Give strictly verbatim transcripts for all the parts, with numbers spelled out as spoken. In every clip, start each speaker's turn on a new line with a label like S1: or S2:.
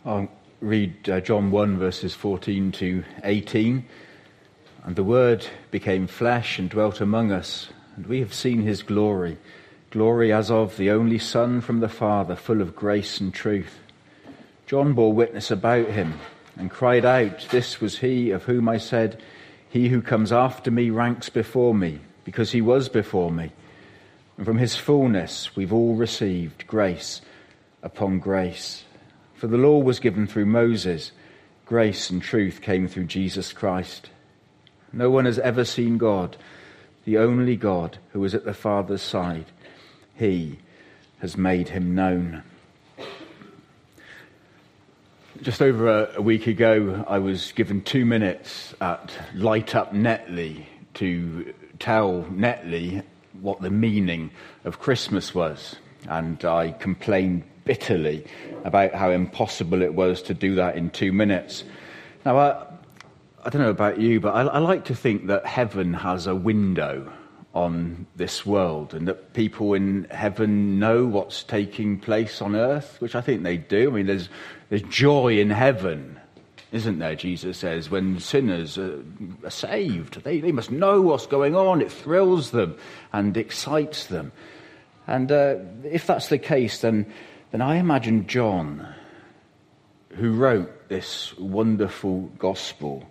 S1: I'll read uh, John one, verses fourteen to eighteen. And the Word became flesh and dwelt among us, and we have seen his glory, glory as of the only Son from the Father, full of grace and truth. John bore witness about him and cried out, "This was he of whom I said, 'He who comes after me ranks before me, because he was before me.' And from his fullness we've all received grace upon grace. For the law was given through Moses, grace and truth came through Jesus Christ. No one has ever seen God, the only God who is at the Father's side. He has made him known." Just over a, a week ago, I was given two minutes at Light Up Netley to tell Netley what the meaning of Christmas was. And I complained bitterly about how impossible it was to do that in two minutes. Now, I, I don't know about you, but I, I like to think that heaven has a window on this world and that people in heaven know what's taking place on earth, which I think they do. I mean, there's there's joy in heaven, isn't there, Jesus says, when sinners are, are saved. They, they must know what's going on. It thrills them and excites them. And uh, if that's the case, then, then I imagine John, who wrote this wonderful gospel,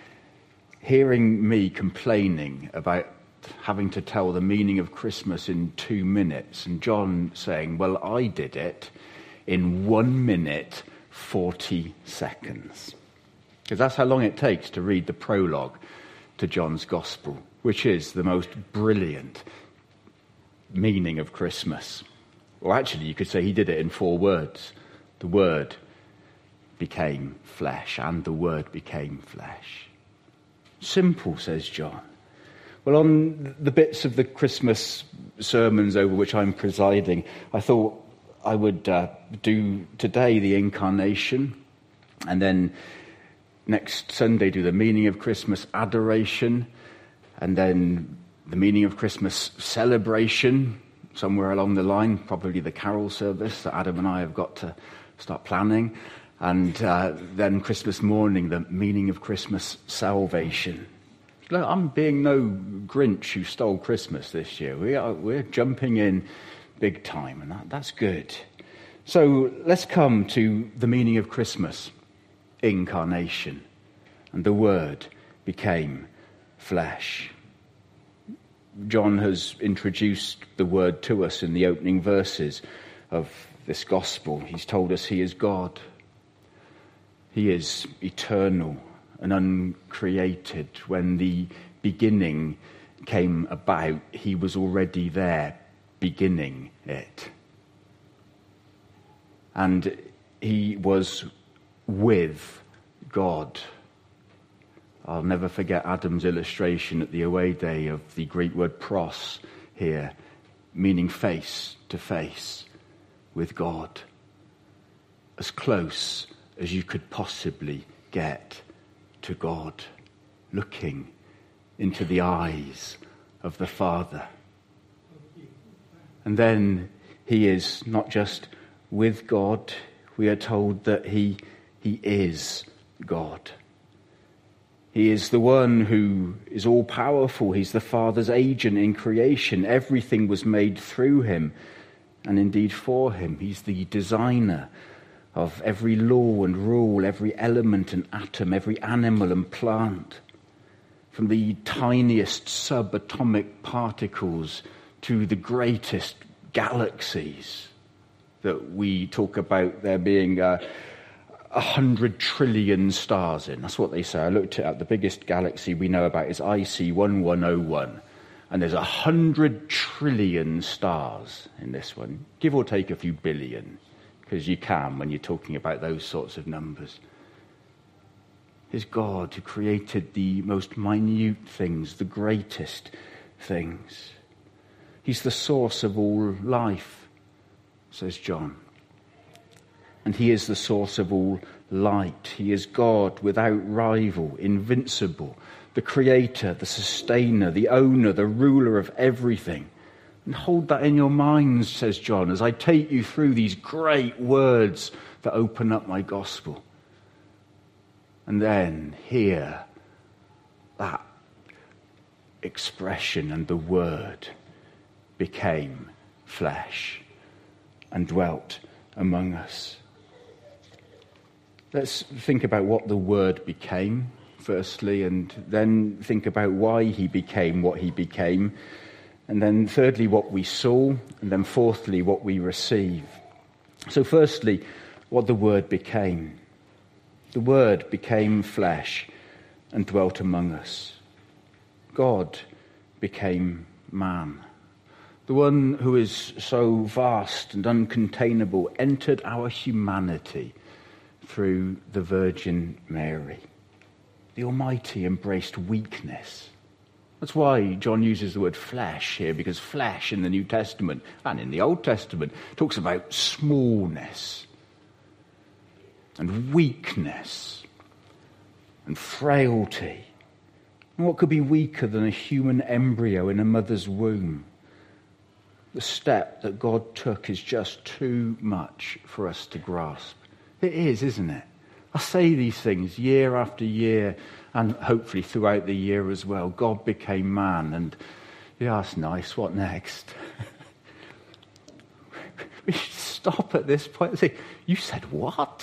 S1: hearing me complaining about having to tell the meaning of Christmas in two minutes, and John saying, "Well, I did it in one minute, forty seconds. Because that's how long it takes to read the prologue to John's gospel, which is the most brilliant meaning of Christmas. Or actually, you could say he did it in four words. The Word became flesh, and the Word became flesh. Simple, says John. Well, on the bits of the Christmas sermons over which I'm presiding, I thought I would uh, do today the Incarnation, and then next Sunday do the meaning of Christmas, adoration, and then the meaning of Christmas, celebration, somewhere along the line, probably the carol service that Adam and I have got to start planning, and uh, then Christmas morning, the meaning of Christmas, salvation. Look, I'm being no Grinch who stole Christmas this year. We are, we're jumping in big time, and that, that's good. So let's come to the meaning of Christmas, incarnation, and the Word became flesh. John has introduced the Word to us in the opening verses of this gospel. He's told us he is God. He is eternal and uncreated. When the beginning came about, he was already there, beginning it. And he was with God. I'll never forget Adam's illustration at the away day of the Greek word pros here, meaning face to face with God. As close as you could possibly get to God, looking into the eyes of the Father. And then he is not just with God, we are told that he, he is God. He is the one who is all-powerful. He's the Father's agent in creation. Everything was made through him, and indeed for him. He's the designer of every law and rule, every element and atom, every animal and plant, from the tiniest subatomic particles to the greatest galaxies that we talk about there being a, a hundred trillion stars in. That's what they say. I looked at the biggest galaxy we know about is I C one one oh one, and there's a hundred trillion stars in this one, give or take a few billion. Because you can when you're talking about those sorts of numbers. It's God who created the most minute things, the greatest things. He's the source of all life, says John. And he is the source of all light. He is God without rival, invincible, the creator, the sustainer, the owner, the ruler of everything. And hold that in your minds, says John, as I take you through these great words to open up my gospel. And then hear that expression, and the Word became flesh and dwelt among us. Let's think about what the Word became, firstly, and then think about why he became what he became, and then thirdly, what we saw, and then fourthly, what we receive. So firstly, what the Word became. The Word became flesh and dwelt among us. God became man. The one who is so vast and uncontainable entered our humanity through the Virgin Mary. The Almighty embraced weakness. That's why John uses the word flesh here, because flesh in the New Testament and in the Old Testament talks about smallness and weakness and frailty. And what could be weaker than a human embryo in a mother's womb? The step that God took is just too much for us to grasp. It is, isn't it? I say these things year after year, and hopefully throughout the year as well. God became man, and yeah, that's nice. What next? We should stop at this point and say, you said what?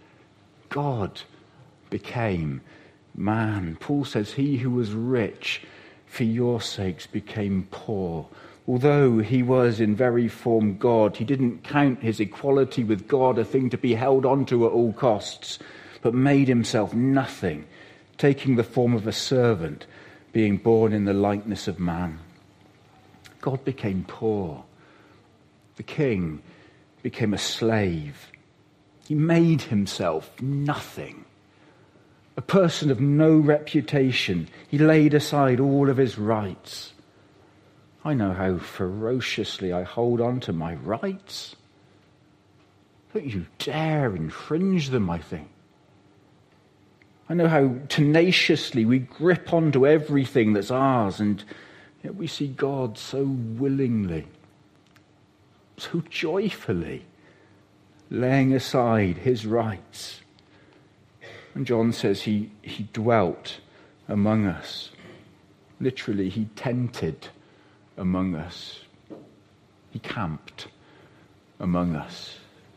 S1: God became man. Paul says, he who was rich for your sakes became poor. Although he was in very form God, he didn't count his equality with God a thing to be held on to at all costs, but made himself nothing, taking the form of a servant, being born in the likeness of man. God became poor. The king became a slave. He made himself nothing. A person of no reputation. He laid aside all of his rights. I know how ferociously I hold on to my rights. Don't you dare infringe them, I think. I know how tenaciously we grip onto everything that's ours, and yet we see God so willingly, so joyfully laying aside his rights. And John says he, he dwelt among us. Literally, he tented among us. He camped among us.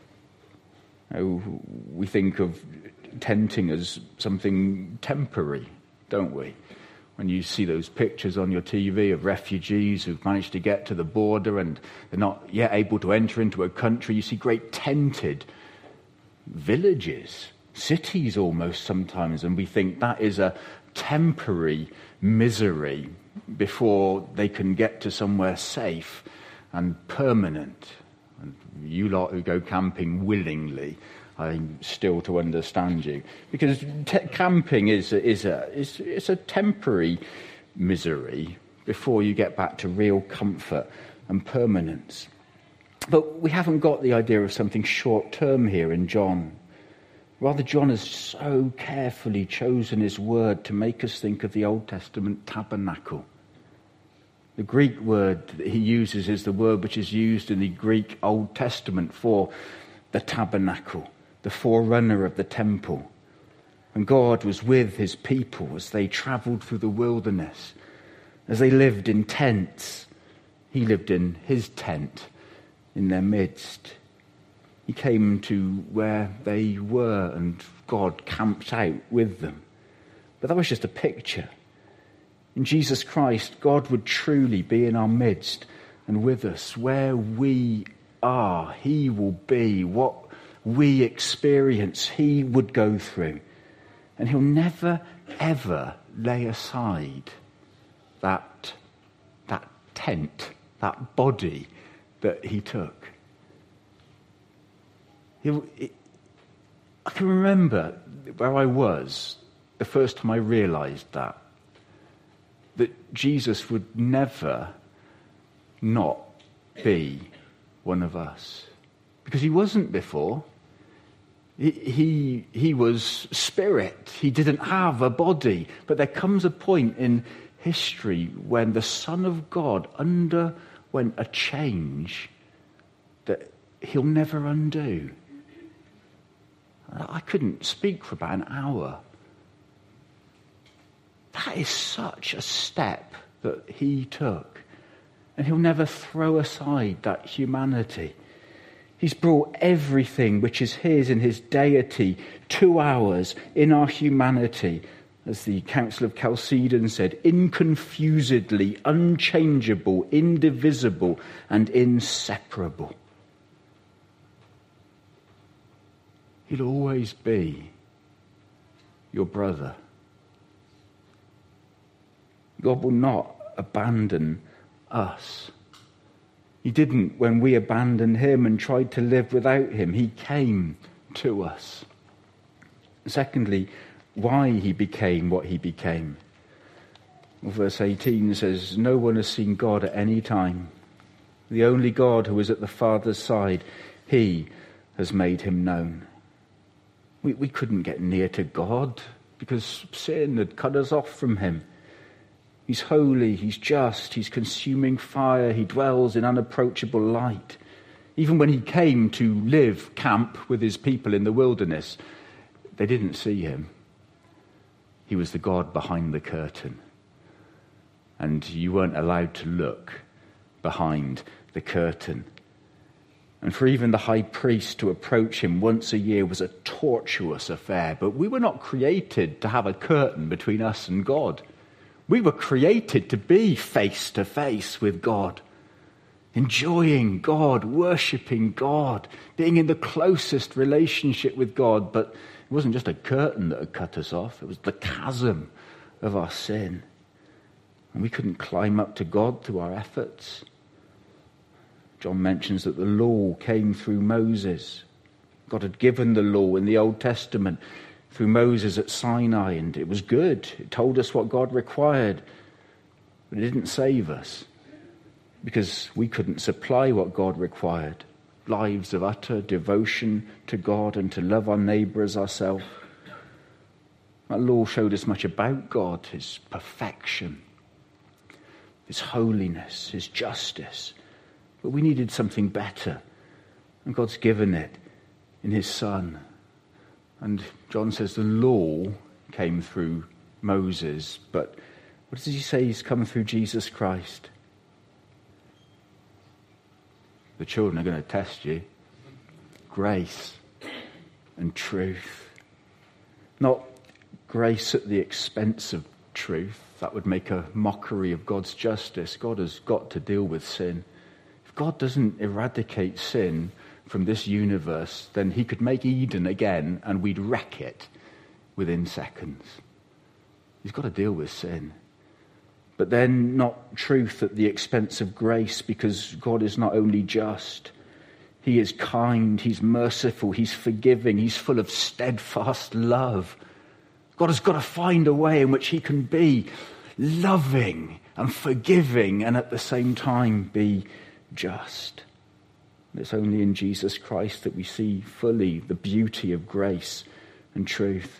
S1: Now, we think of tenting as something temporary, don't we? When you see those pictures on your T V of refugees who've managed to get to the border and they're not yet able to enter into a country, you see great tented villages, cities almost sometimes, and we think that is a temporary misery before they can get to somewhere safe and permanent. And you lot who go camping willingly, I'm still to understand you, because te- camping is a, is a is it's a temporary misery before you get back to real comfort and permanence. But we haven't got the idea of something short term here in John. Rather, John has so carefully chosen his word to make us think of the Old Testament tabernacle. The Greek word that he uses is the word which is used in the Greek Old Testament for the tabernacle, the forerunner of the temple. And God was with his people as they travelled through the wilderness, as they lived in tents. He lived in his tent in their midst. He came to where they were, and God camped out with them. But that was just a picture. In Jesus Christ, God would truly be in our midst and with us. Where we are, he will be. What we experience, he would go through. And he'll never, ever lay aside that, that tent, that body that he took. He'll, it, I can remember where I was the first time I realised that. That Jesus would never not be one of us. Because he wasn't before. He, he, he was spirit. He didn't have a body. But there comes a point in history when the Son of God underwent a change that he'll never undo. I couldn't speak for about an hour. That is such a step that he took. And he'll never throw aside that humanity. He's brought everything which is his in his deity to ours in our humanity. As the Council of Chalcedon said, inconfusedly, unchangeable, indivisible, and inseparable. He'll always be your brother. God will not abandon us. He didn't when we abandoned him and tried to live without him. He came to us. Secondly, why he became what he became. Well, verse eighteen says, no one has seen God at any time. The only God who is at the Father's side, he has made him known. We, we couldn't get near to God because sin had cut us off from him. He's holy, he's just, he's consuming fire, he dwells in unapproachable light. Even when he came to live camp with his people in the wilderness, they didn't see him. He was the God behind the curtain. And you weren't allowed to look behind the curtain. And for even the high priest to approach him once a year was a tortuous affair. But we were not created to have a curtain between us and God. We were created to be face to face with God, enjoying God, worshipping God, being in the closest relationship with God. But it wasn't just a curtain that had cut us off. It was the chasm of our sin. And we couldn't climb up to God through our efforts. John mentions that the law came through Moses. God had given the law in the Old Testament through Moses at Sinai, and it was good. It told us what God required, but it didn't save us because we couldn't supply what God required. Lives of utter devotion to God and to love our neighbour as ourselves. That law showed us much about God, his perfection, his holiness, his justice. But we needed something better, and God's given it in his Son. And John says the law came through Moses, but what does he say? He's come through Jesus Christ. The children are going to test you. Grace and truth. Not grace at the expense of truth. That would make a mockery of God's justice. God has got to deal with sin. If God doesn't eradicate sin from this universe, then he could make Eden again and we'd wreck it within seconds. He's got to deal with sin. But then not truth at the expense of grace, because God is not only just, he is kind, he's merciful, he's forgiving, he's full of steadfast love. God has got to find a way in which he can be loving and forgiving and at the same time be just. It's only in Jesus Christ that we see fully the beauty of grace and truth.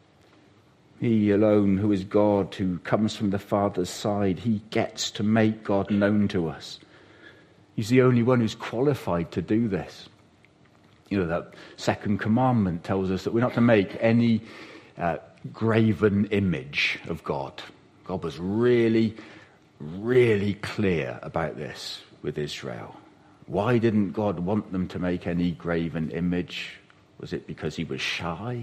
S1: He alone, who is God, who comes from the Father's side, he gets to make God known to us. He's the only one who's qualified to do this. You know, that second commandment tells us that we're not to make any uh, graven image of God. God was really, really clear about this with Israel. Why didn't God want them to make any graven image? Was it because he was shy?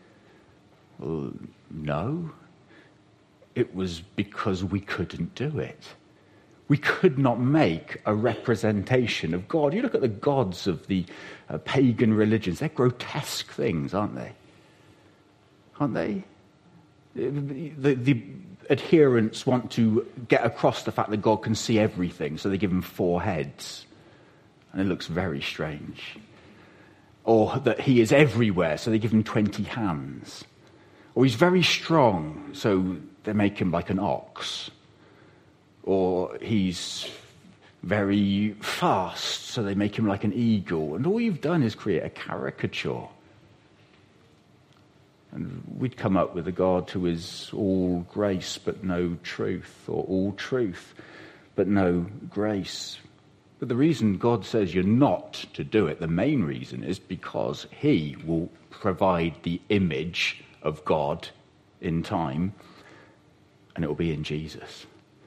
S1: Well, no. It was because we couldn't do it. We could not make a representation of God. You look at the gods of the uh, pagan religions. They're grotesque things, aren't they? Aren't they? The, the, the adherents want to get across the fact that God can see everything, so they give him four heads. And it looks very strange. Or that he is everywhere, so they give him twenty hands. Or he's very strong, so they make him like an ox. Or he's very fast, so they make him like an eagle. And all you've done is create a caricature. And we'd come up with a God who is all grace but no truth, or all truth but no grace. But the reason God says you're not to do it, the main reason, is because he will provide the image of God in time, and it will be in Jesus.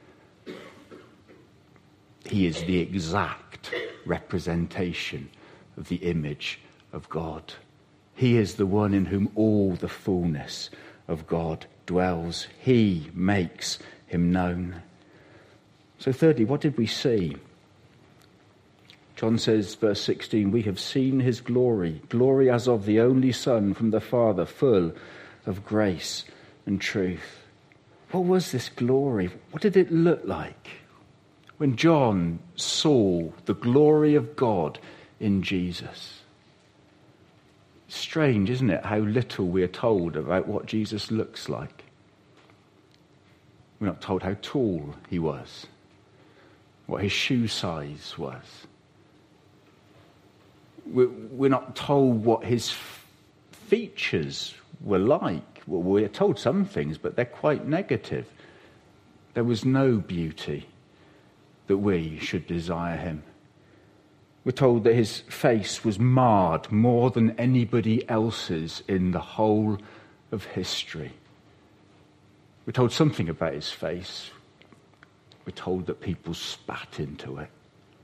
S1: He is the exact representation of the image of God. He is the one in whom all the fullness of God dwells. He makes him known. So thirdly, what did we see? John says, verse sixteen, we have seen his glory, glory as of the only Son from the Father, full of grace and truth. What was this glory? What did it look like? When John saw the glory of God in Jesus. Strange, isn't it, how little we are told about what Jesus looks like. We're not told how tall he was, what his shoe size was. We're not told what his features were like. Well, we're told some things, but they're quite negative. There was no beauty that we should desire him. We're told that his face was marred more than anybody else's in the whole of history. We're told something about his face. We're told that people spat into it.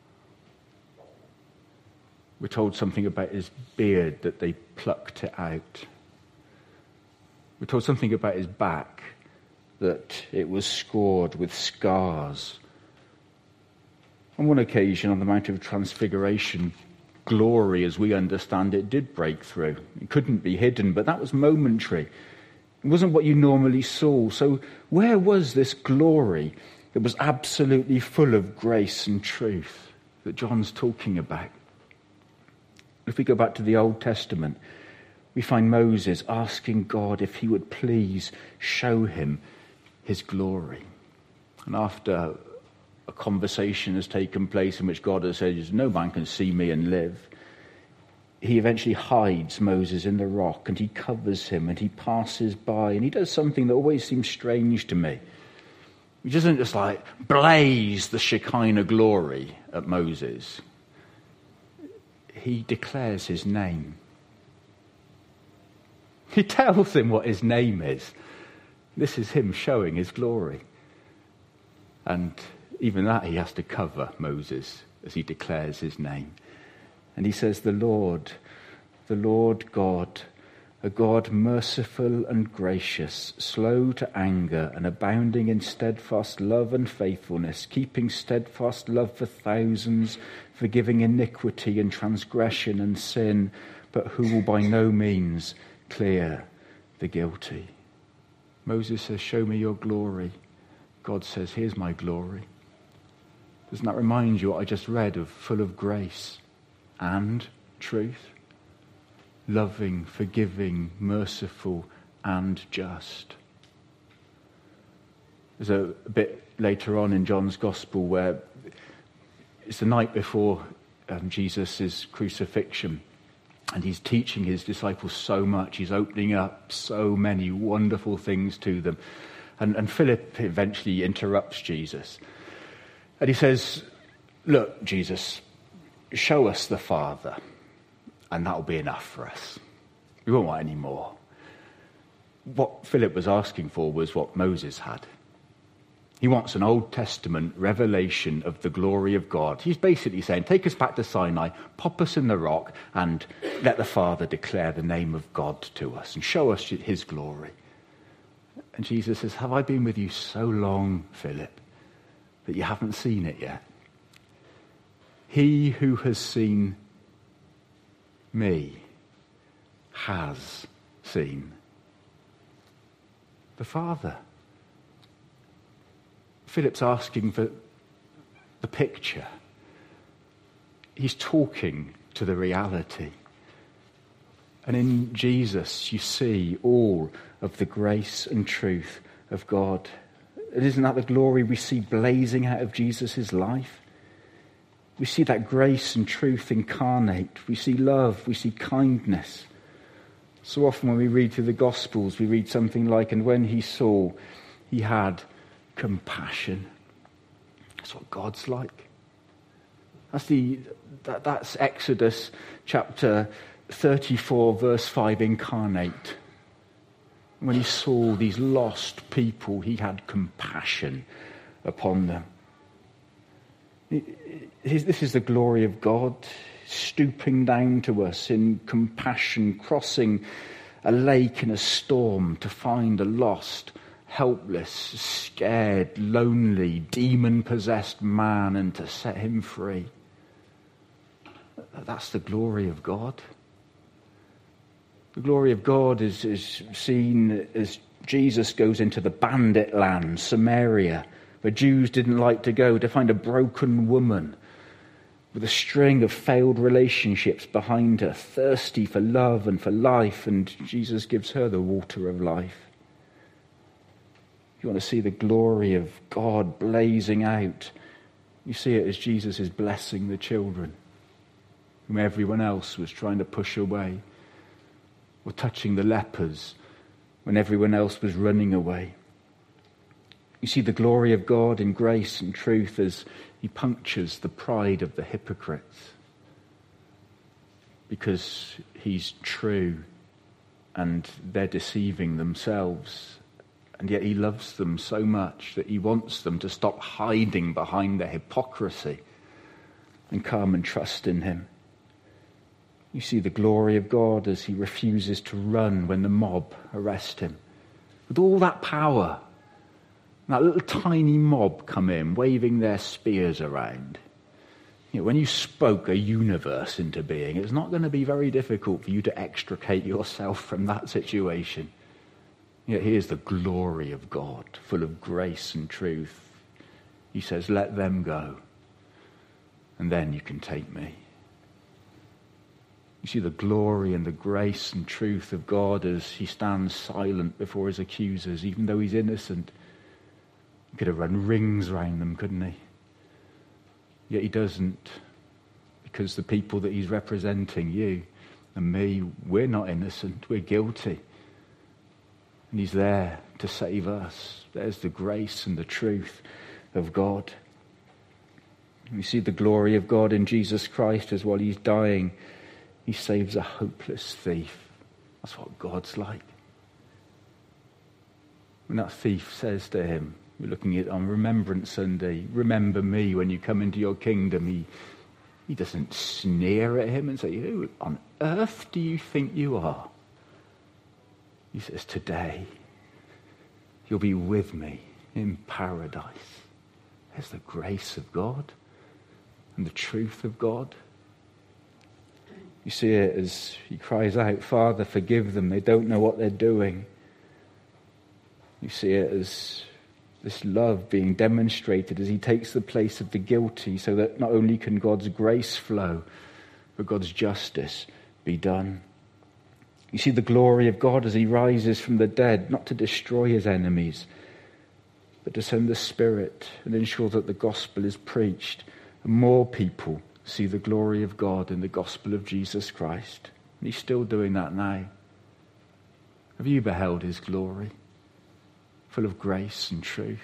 S1: We're told something about his beard, that they plucked it out. We're told something about his back, that it was scored with scars. On one occasion, on the Mount of Transfiguration, glory, as we understand it, did break through. It couldn't be hidden, but that was momentary. It wasn't what you normally saw. So where was this glory that was absolutely full of grace and truth that John's talking about? If we go back to the Old Testament, we find Moses asking God if he would please show him his glory. And after a conversation has taken place in which God has said, no man can see me and live, he eventually hides Moses in the rock and he covers him and he passes by and he does something that always seems strange to me. He doesn't just like blaze the Shekinah glory at Moses. He declares his name. He tells him what his name is. This is him showing his glory. And even that he has to cover Moses as he declares his name. And he says, the Lord, the Lord God, a God merciful and gracious, slow to anger and abounding in steadfast love and faithfulness, keeping steadfast love for thousands, forgiving iniquity and transgression and sin, but who will by no means clear the guilty. Moses says, show me your glory. God says, here's my glory. Doesn't that remind you what I just read of, full of grace and truth? Loving, forgiving, merciful, and just. There's a, a bit later on in John's Gospel where it's the night before um, Jesus' crucifixion, and he's teaching his disciples so much. He's opening up so many wonderful things to them. And, and Philip eventually interrupts Jesus. And he says, look, Jesus, show us the Father, and that'll be enough for us. We won't want any more. What Philip was asking for was what Moses had. He wants an Old Testament revelation of the glory of God. He's basically saying, take us back to Sinai, pop us in the rock, and let the Father declare the name of God to us and show us his glory. And Jesus says, have I been with you so long, Philip, that you haven't seen it yet? He who has seen me has seen the Father. Philip's asking for the picture. He's talking to the reality. And in Jesus, you see all of the grace and truth of God. And isn't that the glory we see blazing out of Jesus' life? We see that grace and truth incarnate. We see love. We see kindness. So often when we read through the Gospels, we read something like, and when he saw, he had compassion. That's what God's like. That's the that, that's Exodus chapter thirty-four, verse five, incarnate. When he saw these lost people, he had compassion upon them. This is the glory of God, stooping down to us in compassion, crossing a lake in a storm to find a lost, helpless, scared, lonely, demon-possessed man and to set him free. That's the glory of God. The glory of God is, is seen as Jesus goes into the bandit land, Samaria, where Jews didn't like to go, to find a broken woman with a string of failed relationships behind her, thirsty for love and for life, and Jesus gives her the water of life. You want to see the glory of God blazing out, you see it as Jesus is blessing the children whom everyone else was trying to push away, or touching the lepers when everyone else was running away. You see the glory of God in grace and truth as he punctures the pride of the hypocrites, because he's true and they're deceiving themselves, and yet he loves them so much that he wants them to stop hiding behind their hypocrisy and come and trust in him. You see the glory of God as he refuses to run when the mob arrest him. With all that power, that little tiny mob come in, waving their spears around. You know, when you spoke a universe into being, it's not going to be very difficult for you to extricate yourself from that situation. Yet here's the glory of God, full of grace and truth. He says, let them go, and then you can take me. You see the glory and the grace and truth of God as he stands silent before his accusers, even though he's innocent. He could have run rings around them, couldn't he? Yet he doesn't, because the people that he's representing, you and me, we're not innocent, we're guilty. And he's there to save us. There's the grace and the truth of God. We see the glory of God in Jesus Christ as while he's dying, he saves a hopeless thief. That's what God's like. When that thief says to him, we're looking at on Remembrance Sunday, remember me when you come into your kingdom, he, he doesn't sneer at him and say, who on earth do you think you are? He says, today you'll be with me in paradise. There's the grace of God and the truth of God. You see it as he cries out, Father, forgive them. They don't know what they're doing. You see it as this love being demonstrated as he takes the place of the guilty, so that not only can God's grace flow, but God's justice be done. You see the glory of God as he rises from the dead, not to destroy his enemies, but to send the Spirit and ensure that the gospel is preached, and more people see the glory of God in the gospel of Jesus Christ. And he's still doing that now. Have you beheld his glory, full of grace and truth?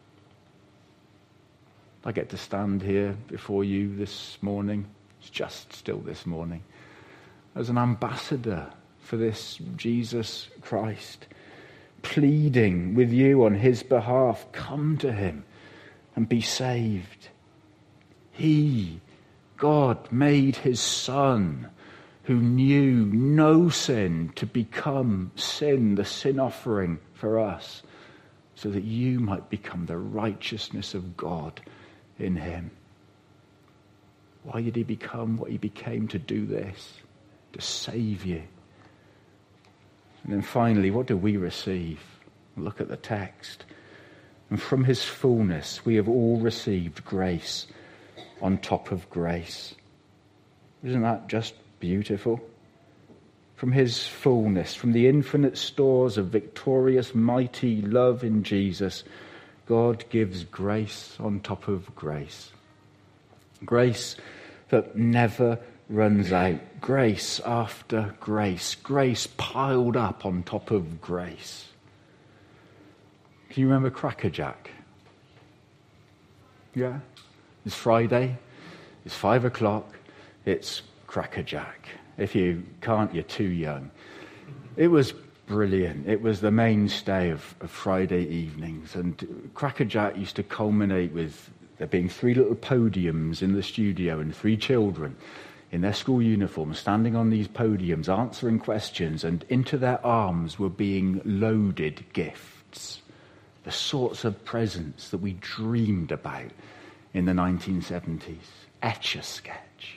S1: I get to stand here before you this morning, it's just still this morning, as an ambassador for this Jesus Christ, pleading with you on his behalf, come to him and be saved. He, God, made his Son, who knew no sin, to become sin, the sin offering for us, so that you might become the righteousness of God in him. Why did he become what he became? To do this, to save you. And then finally, what do we receive? Look at the text. And from his fullness we have all received grace on top of grace. Isn't that just beautiful? From his fullness, from the infinite stores of victorious, mighty love in Jesus, God gives grace on top of grace. Grace that never runs out. Grace after grace. Grace piled up on top of grace. Can you remember Cracker Jack? Yeah? It's Friday. It's five o'clock. It's crackerjack. If you can't, you're too young. It was brilliant. It was the mainstay of, of Friday evenings. And crackerjack used to culminate with there being three little podiums in the studio and three children in their school uniforms standing on these podiums answering questions, and into their arms were being loaded gifts, the sorts of presents that we dreamed about in the nineteen seventies. Etch-a-sketch,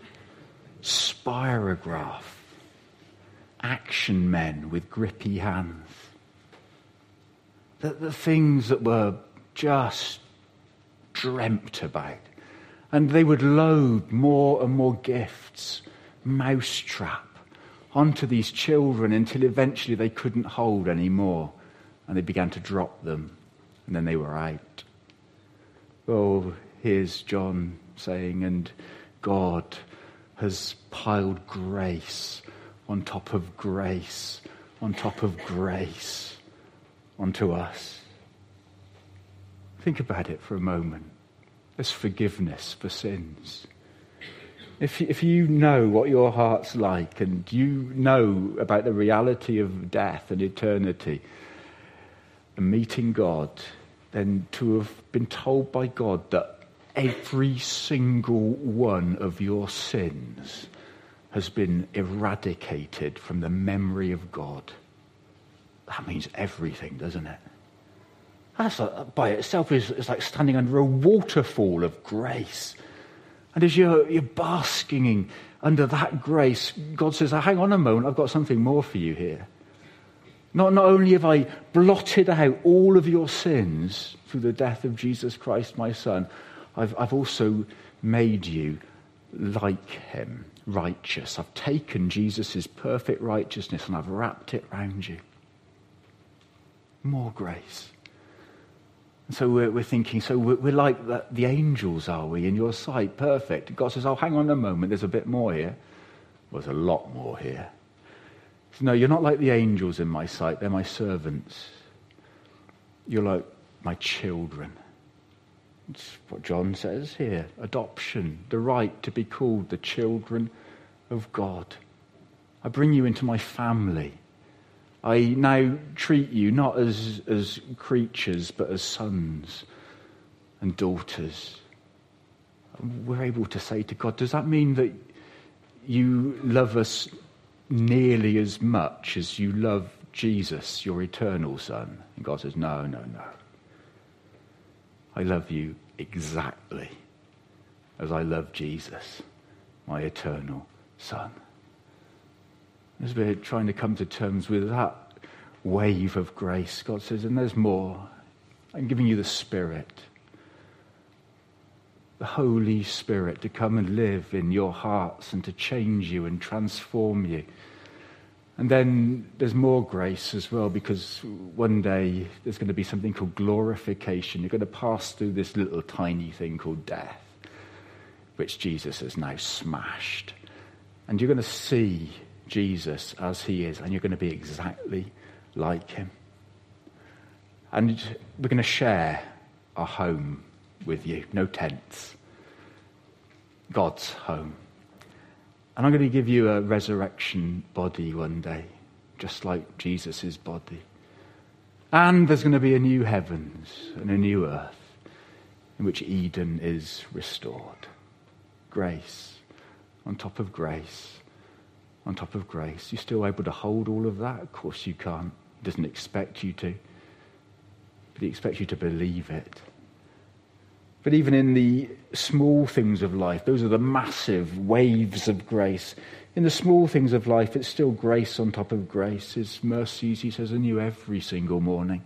S1: spirograph, action men with grippy hands. The, the things that were just dreamt about. And they would load more and more gifts, mousetrap, onto these children until eventually they couldn't hold any more. And they began to drop them. And then they were out. Oh, here's John saying, and God has piled grace on top of grace, on top of grace, onto us. Think about it for a moment. There's forgiveness for sins. If, if you know what your heart's like, and you know about the reality of death and eternity and meeting God, then to have been told by God that every single one of your sins has been eradicated from the memory of God, that means everything, doesn't it? That's like, by itself is, is like standing under a waterfall of grace. And as you're, you're basking under that grace, God says, oh, hang on a moment, I've got something more for you here. Not, not only have I blotted out all of your sins through the death of Jesus Christ, my son, I've, I've also made you like him, righteous. I've taken Jesus' perfect righteousness and I've wrapped it around you. More grace. And so we're, we're thinking, so we're, we're like the, the angels, are we, in your sight? Perfect. God says, oh, hang on a moment, there's a bit more here. Well, there's a lot more here. No, you're not like the angels in my sight. They're my servants. You're like my children. It's what John says here. Adoption, the right to be called the children of God. I bring you into my family. I now treat you not as, as creatures, but as sons and daughters. We're able to say to God, does that mean that you love us nearly as much as you love Jesus, your eternal son? And God says, no, no, no. I love you exactly as I love Jesus, my eternal son. As we're trying to come to terms with that wave of grace, God says, and there's more. I'm giving you the Spirit, the Holy Spirit, to come and live in your hearts and to change you and transform you. And then there's more grace as well, because one day there's going to be something called glorification. You're going to pass through this little tiny thing called death, which Jesus has now smashed. And you're going to see Jesus as he is, and you're going to be exactly like him. And we're going to share our home with you. No tents. God's home. And I'm going to give you a resurrection body one day, just like Jesus' body. And there's going to be a new heavens and a new earth in which Eden is restored. Grace on top of grace on top of grace. You still able to hold all of that? Of course you can't. He doesn't expect you to. But he expects you to believe it. But even in the small things of life, those are the massive waves of grace. In the small things of life, it's still grace on top of grace. His mercies, he says, are new every single morning.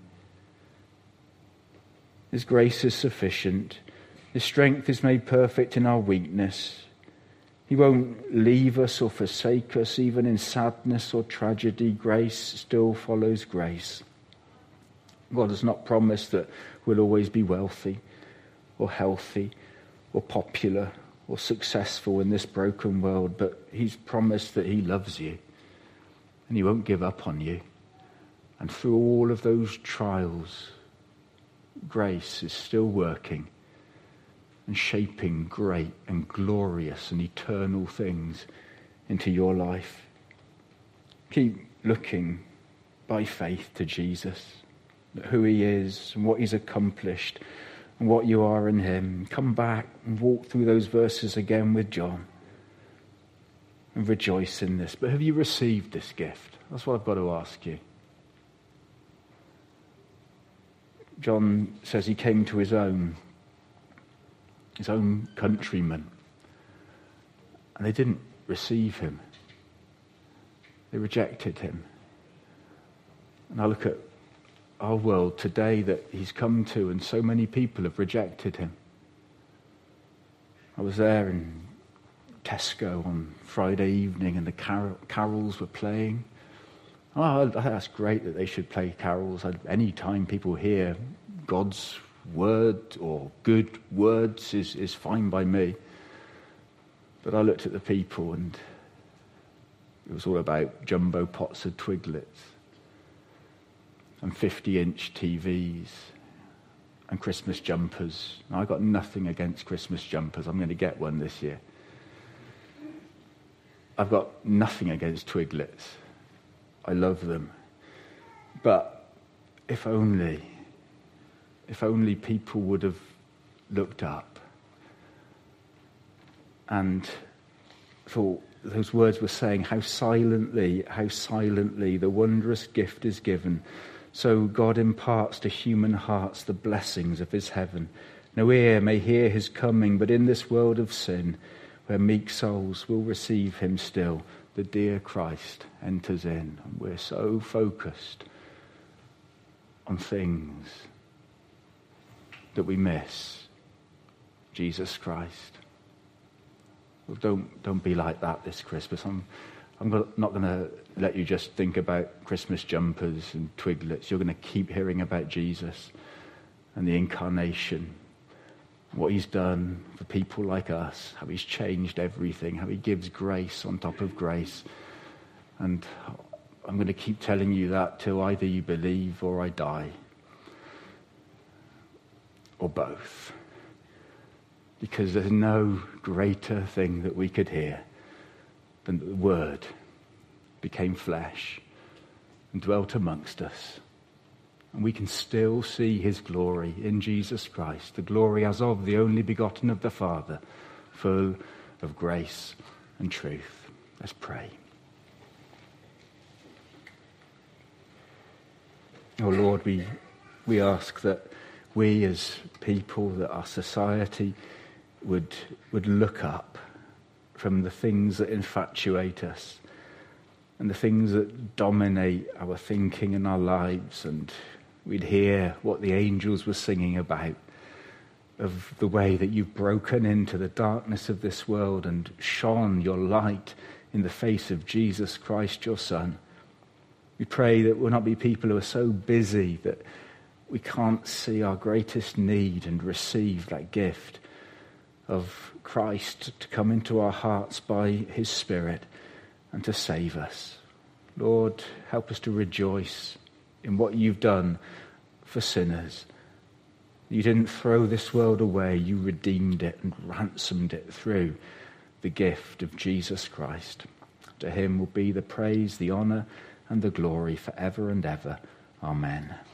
S1: His grace is sufficient. His strength is made perfect in our weakness. He won't leave us or forsake us, even in sadness or tragedy. Grace still follows grace. God has not promised that we'll always be wealthy or healthy or popular or successful in this broken world, but he's promised that he loves you and he won't give up on you. And through all of those trials, grace is still working and shaping great and glorious and eternal things into your life. Keep looking by faith to Jesus, at who he is and what he's accomplished and what you are in him. Come back and walk through those verses again with John and rejoice in this. But have you received this gift? That's what I've got to ask you. John says he came to his own, his own countrymen, and they didn't receive him. They rejected him. And I look at our world today that he's come to, and so many people have rejected him. I was there in Tesco on Friday evening, and the carol- carols were playing. Oh, that's great that they should play carols. Any time people hear God's word or good words is, is fine by me. But I looked at the people, and it was all about jumbo pots of Twiglets and fifty-inch T Vs and Christmas jumpers. Now, I got nothing against Christmas jumpers. I'm going to get one this year. I've got nothing against Twiglets. I love them. But if only, if only people would have looked up and thought, those words were saying, how silently, how silently the wondrous gift is given. So God imparts to human hearts the blessings of his heaven. No ear may hear his coming, but in this world of sin, where meek souls will receive him still, the dear Christ enters in. And we're so focused on things that we miss Jesus Christ. Well, don't don't be like that this Christmas. I'm I'm not going to let you just think about Christmas jumpers and Twiglets. You're going to keep hearing about Jesus and the incarnation, what he's done for people like us, how he's changed everything, how he gives grace on top of grace. And I'm going to keep telling you that till either you believe or I die, or both. Because there's no greater thing that we could hear than that the Word became flesh and dwelt amongst us. And we can still see his glory in Jesus Christ, the glory as of the only begotten of the Father, full of grace and truth. Let's pray. Oh Lord, we we ask that we as people, that our society would would look up from the things that infatuate us and the things that dominate our thinking and our lives, and we'd hear what the angels were singing about, of the way that you've broken into the darkness of this world and shone your light in the face of Jesus Christ, your Son. We pray that we'll not be people who are so busy that we can't see our greatest need and receive that gift of Christ to come into our hearts by his Spirit and to save us. Lord, help us to rejoice in what you've done for sinners. You didn't throw this world away. You redeemed it and ransomed it through the gift of Jesus Christ. To him will be the praise, the honor, and the glory forever and ever. Amen.